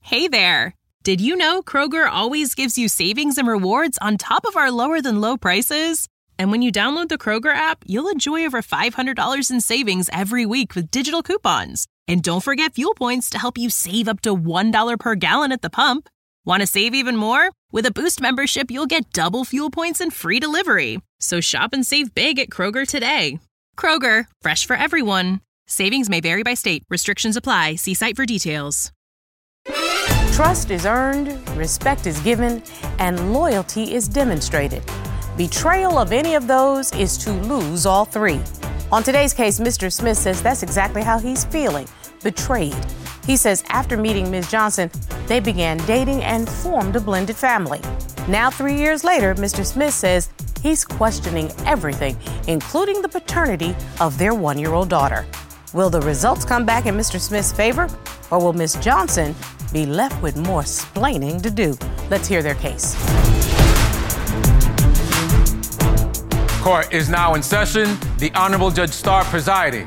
Hey there! Did you know Kroger always gives you savings and rewards on top of our lower-than-low prices? And when you download the Kroger app, you'll enjoy over $500 in savings every week with digital coupons. And don't forget fuel points to help you save up to $1 per gallon at the pump. Want to save even more? With a Boost membership, you'll get double fuel points and free delivery. So shop and save big at Kroger today. Kroger, fresh for everyone. Savings may vary by state. Restrictions apply. See site for details. Trust is earned, respect is given, and loyalty is demonstrated. Betrayal of any of those is to lose all three. On today's case, Mr. Smith says that's exactly how he's feeling, betrayed. He says after meeting Ms. Johnson, they began dating and formed a blended family. Now, 3 years later, Mr. Smith says he's questioning everything, including the paternity of their 1-year-old daughter. Will the results come back in Mr. Smith's favor, or will Ms. Johnson be left with more splaining to do? Let's hear their case. Court is now in session. The Honorable Judge Starr presiding.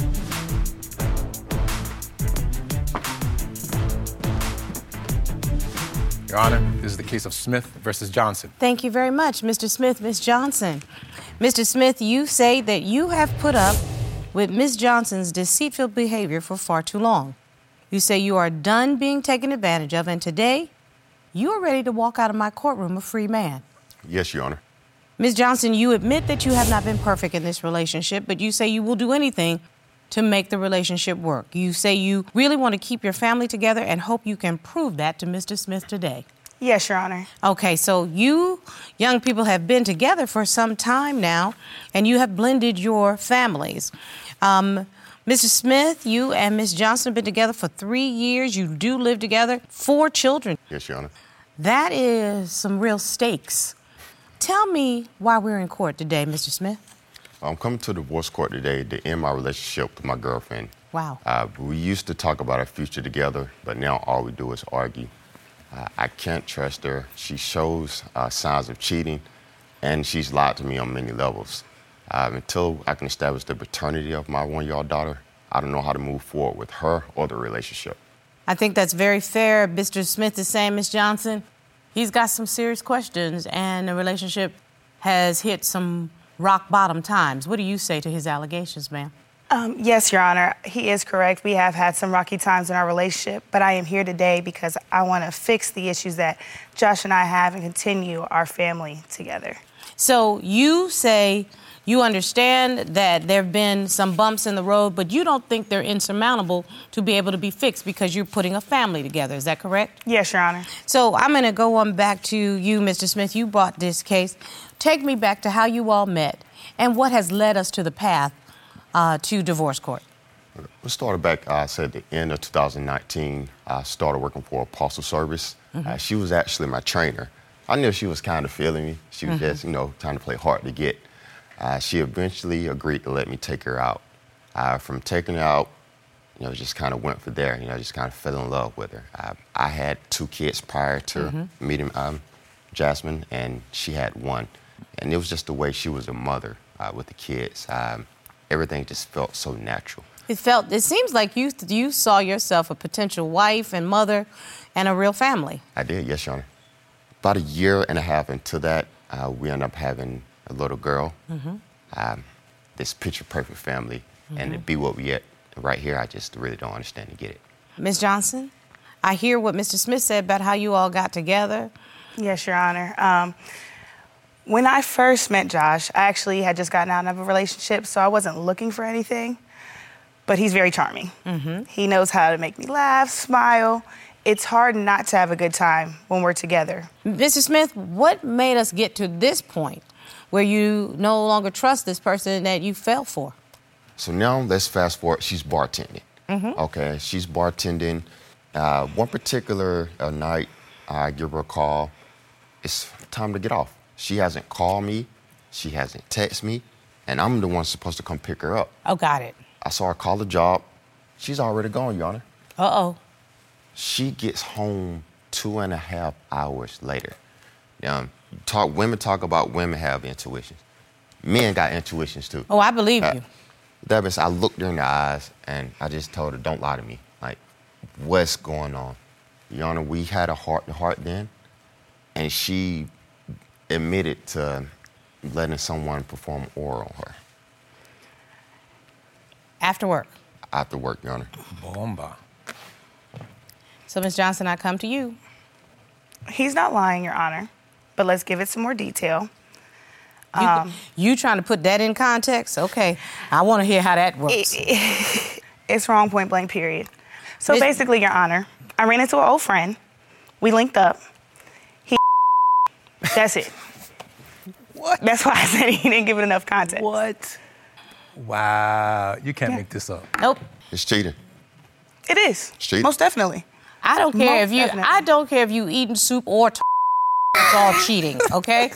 Your Honor, this is the case of Smith versus Johnson. Thank you very much, Mr. Smith, Ms. Johnson. Mr. Smith, you say that you have put up with Ms. Johnson's deceitful behavior for far too long. You say you are done being taken advantage of, and today, you are ready to walk out of my courtroom a free man. Yes, Your Honor. Ms. Johnson, you admit that you have not been perfect in this relationship, but you say you will do anything to make the relationship work. You say you really want to keep your family together and hope you can prove that to Mr. Smith today. Yes, Your Honor. Okay, so you young people have been together for some time now, and you have blended your families. Mr. Smith, you and Ms. Johnson have been together for 3 years. You do live together, 4 children. Yes, Your Honor. That is some real stakes. Tell me why we're in court today, Mr. Smith. I'm coming to the divorce court today to end my relationship with my girlfriend. Wow. We used to talk about our future together, but now all we do is argue. I can't trust her. She shows signs of cheating, and she's lied to me on many levels. Until I can establish the paternity of my 1-year-old daughter, I don't know how to move forward with her or the relationship. I think that's very fair. Mr. Smith is saying, Ms. Johnson, he's got some serious questions, and the relationship has hit some rock bottom times. What do you say to his allegations, ma'am? Yes, Your Honor, he is correct. We have had some rocky times in our relationship, but I am here today because I want to fix the issues that Josh and I have and continue our family together. So you say you understand that there have been some bumps in the road, but you don't think they're insurmountable to be able to be fixed because you're putting a family together. Is that correct? Yes, Your Honor. So I'm going to go on back to you, Mr. Smith. You brought this case. Take me back to how you all met and what has led us to the path to divorce court. We started back, I said, at the end of 2019. I started working for a postal service. She was actually my trainer. I knew she was kind of feeling me. She was just, trying to play hard to get. She eventually agreed to let me take her out. From taking her out, just kind of went for there. Just kind of fell in love with her. I had 2 kids prior to meeting Jasmine, and she had 1. And it was just the way she was a mother with the kids. Everything just felt so natural. It seems like you saw yourself a potential wife and mother and a real family. I did, yes, Your Honor. About 1.5 years into that, we ended up having a little girl. This picture-perfect family. And to be what we at right here, I just really don't understand to get it. Ms. Johnson, I hear what Mr. Smith said about how you all got together. Yes, Your Honor. When I first met Josh, I actually had just gotten out of a relationship, so I wasn't looking for anything. But he's very charming. He knows how to make me laugh, smile. It's hard not to have a good time when we're together. Mr. Smith, what made us get to this point where you no longer trust this person that you fell for? So now let's fast forward. She's bartending. Okay, she's bartending. One particular night, I give her a call. It's time to get off. She hasn't called me. She hasn't texted me. And I'm the one supposed to come pick her up. Oh, got it. I saw her call the job. She's already gone, Your Honor. Uh-oh. She gets home 2.5 hours later. Women talk about women have intuitions. Men got intuitions, too. Oh, I believe you. That means I looked her in the eyes, and I just told her, don't lie to me. Like, what's going on? Your Honor, we had a heart-to-heart then, and she admitted to letting someone perform oral on her. After work? After work, Your Honor. Bomba. So, Ms. Johnson, I come to you. He's not lying, Your Honor, but let's give it some more detail. You trying to put that in context? Okay. I want to hear how that works. It's wrong, point blank, period. So basically, Your Honor, I ran into an old friend. We linked up. That's it. What? That's why I said he didn't give it enough context. What? Wow. You can't make this up. Nope. It's cheating. It is. It's cheating. Most definitely. I don't care Most if you. definitely. I don't care if you eating soup or. It's all cheating, okay?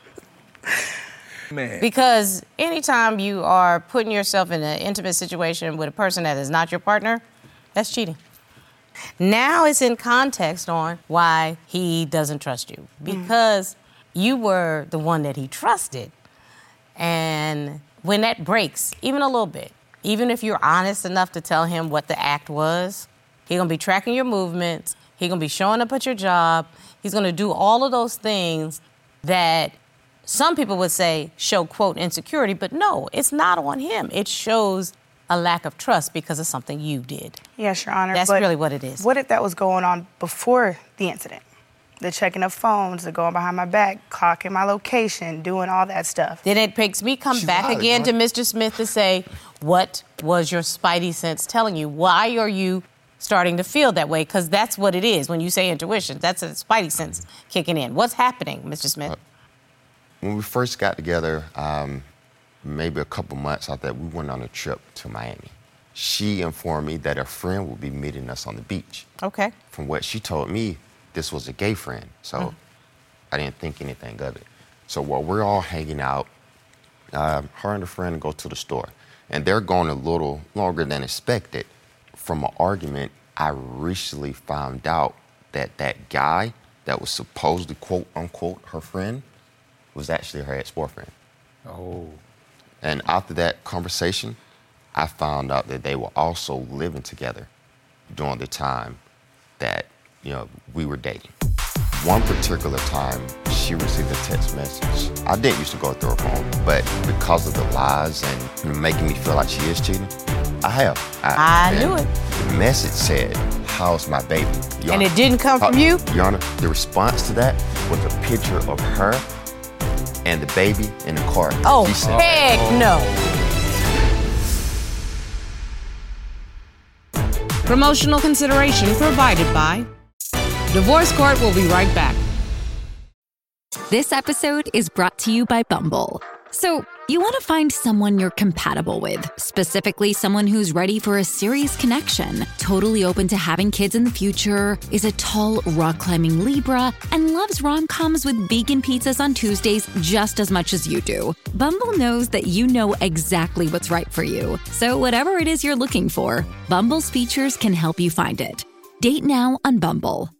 Man. Because anytime you are putting yourself in an intimate situation with a person that is not your partner, that's cheating. Now it's in context on why he doesn't trust you. Because you were the one that he trusted. And when that breaks, even a little bit, even if you're honest enough to tell him what the act was, he's going to be tracking your movements. He's going to be showing up at your job. He's going to do all of those things that some people would say show, quote, insecurity. But no, it's not on him. It shows a lack of trust because of something you did. Yes, Your Honor. That's but really what it is. What if that was going on before the incident? The checking of phones, the going behind my back, clocking my location, doing all that stuff. Then it makes me come back lied, again to John. Mr. Smith to say, what was your spidey sense telling you? Why are you starting to feel that way? Because that's what it is. When you say intuition, that's a spidey sense kicking in. What's happening, Mr. Smith? When we first got together, maybe a couple months after that, we went on a trip to Miami. She informed me that a friend would be meeting us on the beach. Okay. From what she told me, this was a gay friend, so I didn't think anything of it. So while we're all hanging out, her and a friend go to the store, and they're going a little longer than expected. From an argument, I recently found out that that guy that was supposed to quote unquote her friend was actually her ex-boyfriend. Oh. And after that conversation, I found out that they were also living together during the time that, we were dating. One particular time, she received a text message. I didn't used to go through her phone, but because of the lies and making me feel like she is cheating, I have. I knew it. The message said, "How's my baby?" Your And Honor, it didn't come from you? Your Honor, the response to that was a picture of her and the baby in the car. Oh, She said, heck no. Promotional consideration provided by Divorce Court. Will be right back. This episode is brought to you by Bumble. So, you want to find someone you're compatible with, specifically someone who's ready for a serious connection, totally open to having kids in the future, is a tall, rock-climbing Libra, and loves rom-coms with vegan pizzas on Tuesdays just as much as you do. Bumble knows that you know exactly what's right for you. So whatever it is you're looking for, Bumble's features can help you find it. Date now on Bumble.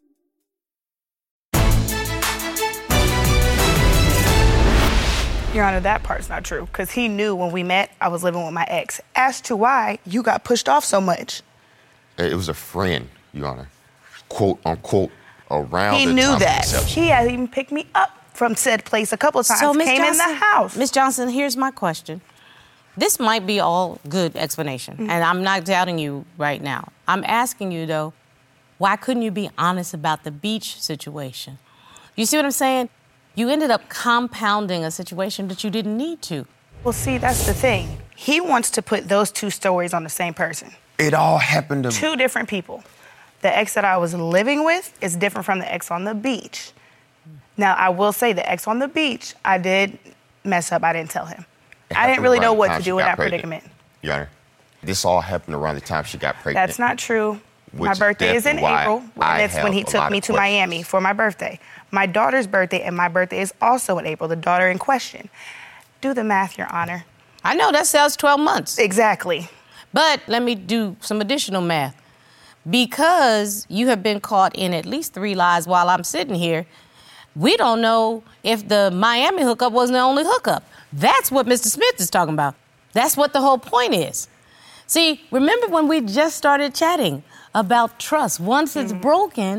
Your Honor, that part's not true, because he knew when we met I was living with my ex. As to why you got pushed off so much. It was a friend, Your Honor, quote unquote, around He the knew time of that. conception. He had even picked me up from said place a couple of times. So, Ms. Came in the house. Ms. Johnson, here's my question. This might be all good explanation, and I'm not doubting you right now. I'm asking you, though, why couldn't you be honest about the beach situation? You see what I'm saying? You ended up compounding a situation that you didn't need to. Well, see, that's the thing. He wants to put those two stories on the same person. It all happened to Two different people. The ex that I was living with is different from the ex on the beach. Now, I will say the ex on the beach, I did mess up. I didn't tell him. I didn't really know what to do in that predicament. Your Honor, this all happened around the time she got pregnant. That's not true. My Which birthday is in definitely why April, I and it's when he have a took lot me of to questions. Miami for my birthday. My daughter's birthday and my birthday is also in April, the daughter in question. Do the math, Your Honor. I know that sells 12 months. Exactly. But let me do some additional math. Because you have been caught in at least 3 lies while I'm sitting here, we don't know if the Miami hookup wasn't the only hookup. That's what Mr. Smith is talking about. That's what the whole point is. See, remember when we just started chatting about trust? Once it's broken,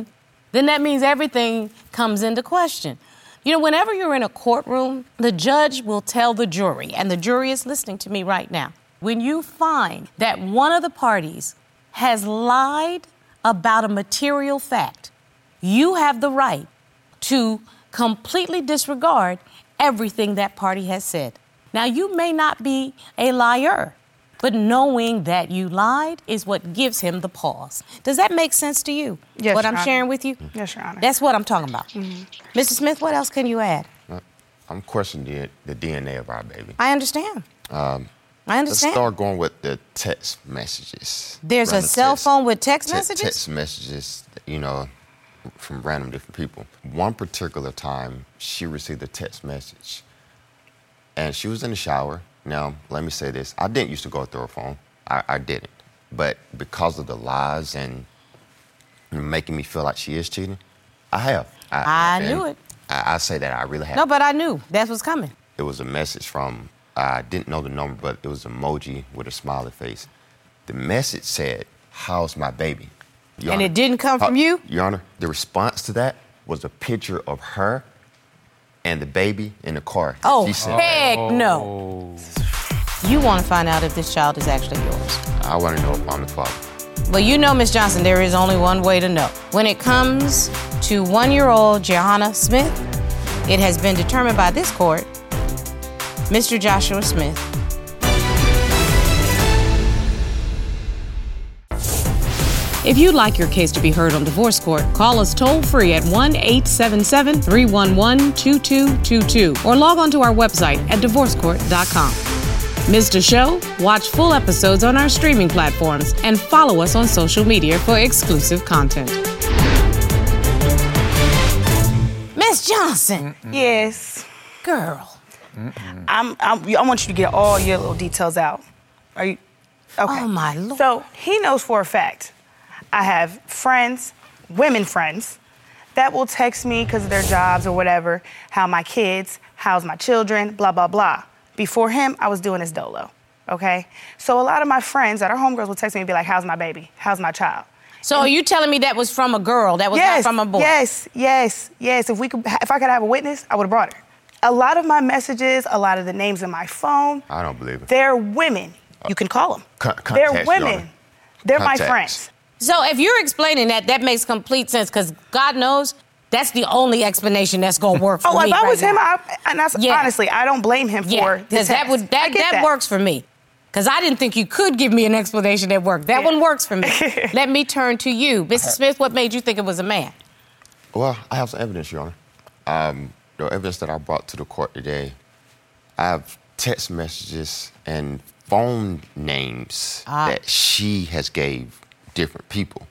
then that means everything comes into question. You know, whenever you're in a courtroom, the judge will tell the jury, and the jury is listening to me right now, when you find that one of the parties has lied about a material fact, you have the right to completely disregard everything that party has said. Now, you may not be a liar, but knowing that you lied is what gives him the pause. Does that make sense to you? Yes, what Your I'm Honor. sharing with you? Yes, Your Honor. That's what I'm talking about. Mr. Smith, what else can you add? I'm questioning the DNA of our baby. I understand. I Let's understand. start going with the text messages. There's a Random cell phone with text messages? Text messages, from random different people. One particular time, she received a text message, and she was in the shower. Now, let me say this. I didn't used to go through her phone. I didn't. But because of the lies and making me feel like she is cheating, I have. I knew it. I say that I really have. No, but I knew. That's what's coming. It was a message from, I didn't know the number, but it was an emoji with a smiley face. The message said, "How's my baby?" Your And Honor, it didn't come from you? Your Honor, the response to that was a picture of her and the baby in the car. Oh, She sent heck no. You want to find out if this child is actually yours. that. I want to know if I'm the father. Well, you know, Ms. Johnson, there is only one way to know. When it comes to 1-year-old Johanna Smith, it has been determined by this court, Mr. Joshua Smith. If you'd like your case to be heard on divorce court, call us toll-free at 1-877-311-2222 or log on to our website at divorcecourt.com. Missed a show? Watch full episodes on our streaming platforms and follow us on social media for exclusive content. Miss Johnson. Yes. Girl. I want you to get all your little details out. Are you? Okay. Oh, my Lord. So he knows for a fact I have friends, women friends, that will text me because of their jobs or whatever, how my kids, how's my children, blah, blah, blah. Before him, I was doing this dolo, okay? So a lot of my friends that are homegirls will text me and be like, how's my baby? How's my child? So are you telling me that was from a girl? That was not from a boy? Yes. If I could have a witness, I would have brought her. A lot of my messages, a lot of the names in my phone, I don't believe it. they're women. You can call them. Contacts, They're Your women. Honor. They're my Contacts. friends. So if you're explaining that, that makes complete sense because God knows that's the only explanation that's going to work for me. Oh, if I was right him, now. honestly, I don't blame him for the because text. that works for me. Because I didn't think you could give me an explanation that worked. That one works for me. Let me turn to you. Mr. Smith, what made you think it was a man? Well, I have some evidence, Your Honor. The evidence that I brought to the court today, I have text messages and phone names that she has gave different people.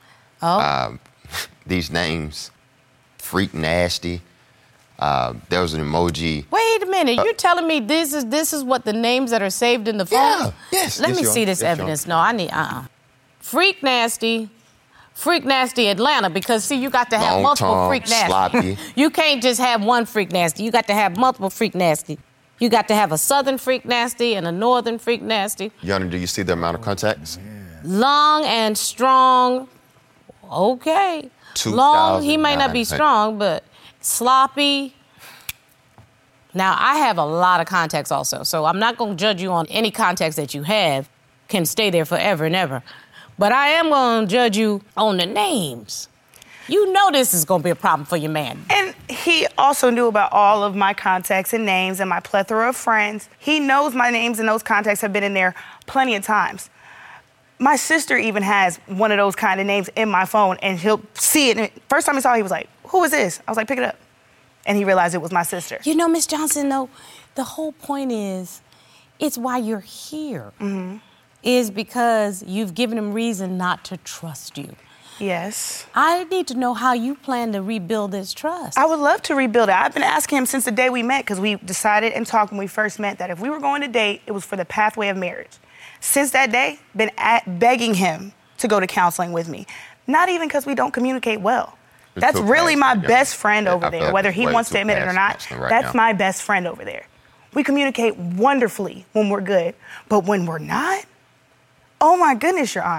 These names, Freak Nasty. There was an emoji. Wait a minute. You're telling me this is what the names that are saved in the phone? Yeah, yes. Let yes, me Your see Honor. this Yes, Your evidence. No, I need, Freak Nasty Atlanta, because, see, you got to have Long multiple tongue, Freak Nasty. sloppy. You can't just have one Freak Nasty. You got to have multiple Freak Nasty. You got to have a Southern Freak Nasty and a Northern Freak Nasty. Your Honor, do you see the amount of contacts? Long and strong. Okay. Long, he may not be 2,900. strong, but sloppy. Now, I have a lot of contacts also, so I'm not going to judge you on any contacts that you have can stay there forever and ever. But I am going to judge you on the names. You know this is going to be a problem for your man. And he also knew about all of my contacts and names and my plethora of friends. He knows my names and those contacts have been in there plenty of times. My sister even has one of those kind of names in my phone, and he'll see it. And first time he saw it, he was like, "Who is this?" I was like, "Pick it up." And he realized it was my sister. You know, Miss Johnson, though, the whole point is, it's why you're here. Is because you've given him reason not to trust you. Yes. I need to know how you plan to rebuild this trust. I would love to rebuild it. I've been asking him since the day we met, because we decided and talked when we first met that if we were going to date, it was for the pathway of marriage. Since that day, been begging him to go to counseling with me. Not even because we don't communicate well. It's That's too really my past, yeah. best friend Yeah, over I feel there, like whether it's he way wants too to admit it or past not. counseling right That's now. my best friend over there. We communicate wonderfully when we're good, but when we're not, oh my goodness, Your Honor.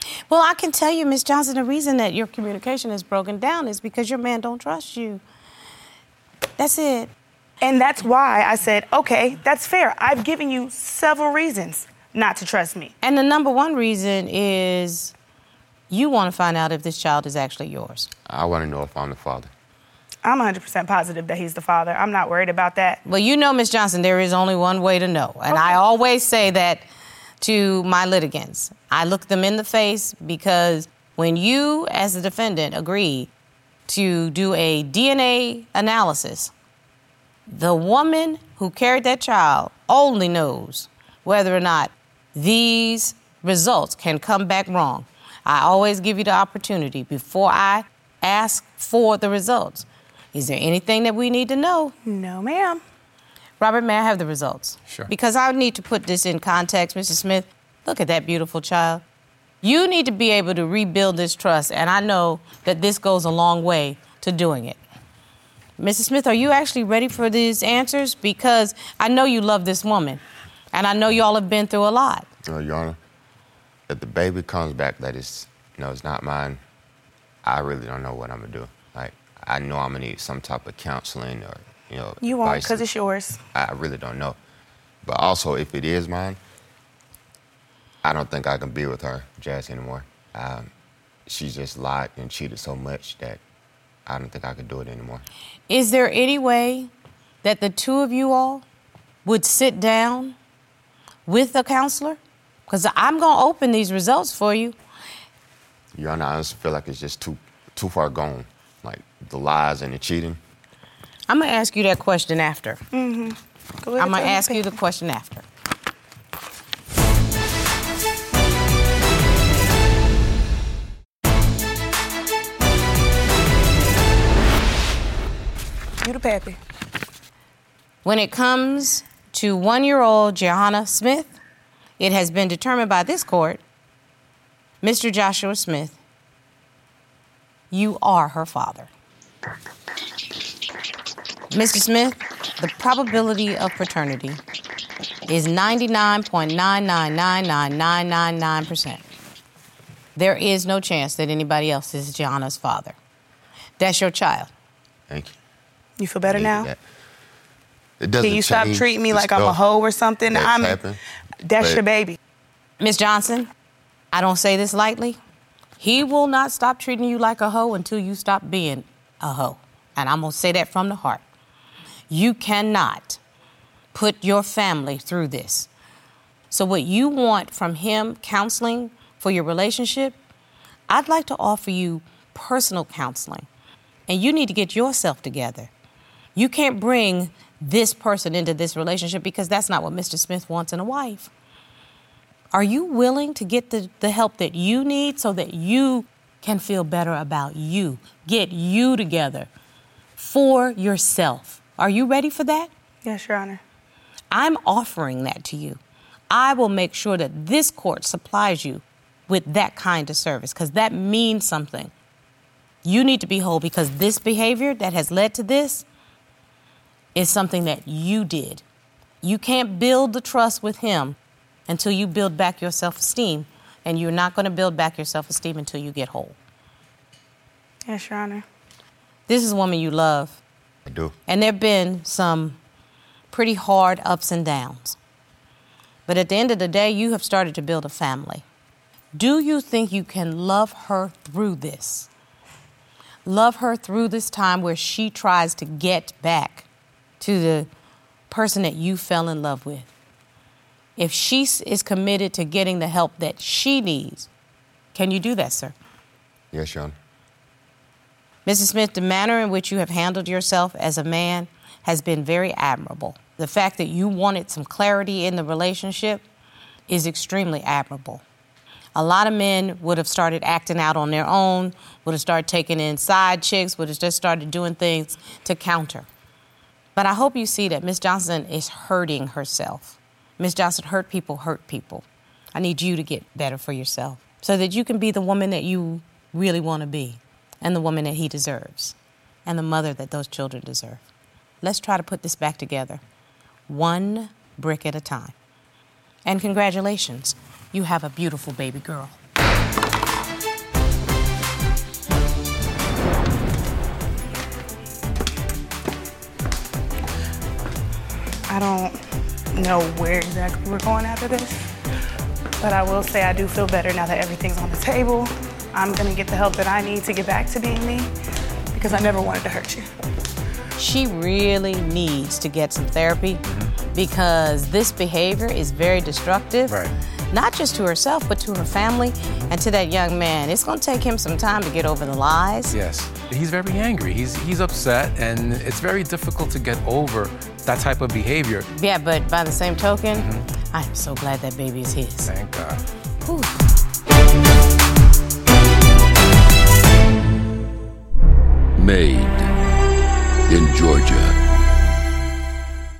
Well, I can tell you, Ms. Johnson, the reason that your communication is broken down is because your man don't trust you. That's it. And that's why I said, okay, that's fair. I've given you several reasons not to trust me. And the number one reason is you want to find out if this child is actually yours. I want to know if I'm the father. I'm 100% positive that he's the father. I'm not worried about that. Well, you know, Ms. Johnson, there is only one way to know. And I always say that to my litigants. I look them in the face because when you, as a defendant, agree to do a DNA analysis, the woman who carried that child only knows whether or not these results can come back wrong. I always give you the opportunity before I ask for the results. Is there anything that we need to know? No, ma'am. Robert, may I have the results? Sure. Because I need to put this in context, Mr. Smith. Look at that beautiful child. You need to be able to rebuild this trust, and I know that this goes a long way to doing it. Mrs. Smith, are you actually ready for these answers? Because I know you love this woman, and I know y'all have been through a lot. Your Honor, if the baby comes back that is, it's not mine, I really don't know what I'm going to do. Like, I know I'm going to need some type of counseling or, You won't, advice. because it's yours. I really don't know. But also, if it is mine, I don't think I can be with her, Jazz, anymore. She just lied and cheated so much that I don't think I could do it anymore. Is there any way that the two of you all would sit down with a counselor? Because I'm going to open these results for you. Your Honor, I just feel like it's just too far gone. Like, the lies and the cheating. I'm going to ask you that question after. Mm-hmm. Go ahead, I'm going to ask you the question after. You the pappy. When it comes to 1-year-old Johanna Smith, it has been determined by this court, Mr. Joshua Smith, you are her father. Mr. Smith, the probability of paternity is 99.9999999%. There is no chance that anybody else is Johanna's father. That's your child. Thank you. You feel better now? It doesn't Can you stop change treating me the like I'm a stuff hoe or something? that's happened, That's but your baby. Ms. Johnson, I don't say this lightly. He will not stop treating you like a hoe until you stop being a hoe. And I'm going to say that from the heart. You cannot put your family through this. So what you want from him, counseling for your relationship, I'd like to offer you personal counseling. And you need to get yourself together. You can't bring this person into this relationship because that's not what Mr. Smith wants in a wife. Are you willing to get the help that you need so that you can feel better about you? Get you together for yourself. Are you ready for that? Yes, Your Honor. I'm offering that to you. I will make sure that this court supplies you with that kind of service because that means something. You need to be whole because this behavior that has led to this is something that you did. You can't build the trust with him until you build back your self-esteem, and you're not going to build back your self-esteem until you get whole. Yes, Your Honor. This is a woman you love. I do. And there have been some pretty hard ups and downs. But at the end of the day, you have started to build a family. Do you think you can love her through this? Love her through this time where she tries to get back to the person that you fell in love with. If she is committed to getting the help that she needs, can you do that, sir? Yes, Your Honor. Mrs. Smith, the manner in which you have handled yourself as a man has been very admirable. The fact that you wanted some clarity in the relationship is extremely admirable. A lot of men would have started acting out on their own, would have started taking in side chicks, would have just started doing things to counter. But I hope you see that Ms. Johnson is hurting herself. Ms. Johnson, hurt people. I need you to get better for yourself so that you can be the woman that you really want to be and the woman that he deserves and the mother that those children deserve. Let's try to put this back together, one brick at a time. And congratulations, you have a beautiful baby girl. I don't know where exactly we're going after this, but I will say I do feel better now that everything's on the table. I'm gonna get the help that I need to get back to being me, because I never wanted to hurt you. She really needs to get some therapy because this behavior is very destructive. Right. Not just to herself, but to her family and to that young man. It's gonna take him some time to get over the lies. Yes. He's very angry. He's upset, and it's very difficult to get over that type of behavior. Yeah, but by the same token, I am so glad that baby is his. Thank God. Whew. Made in Georgia.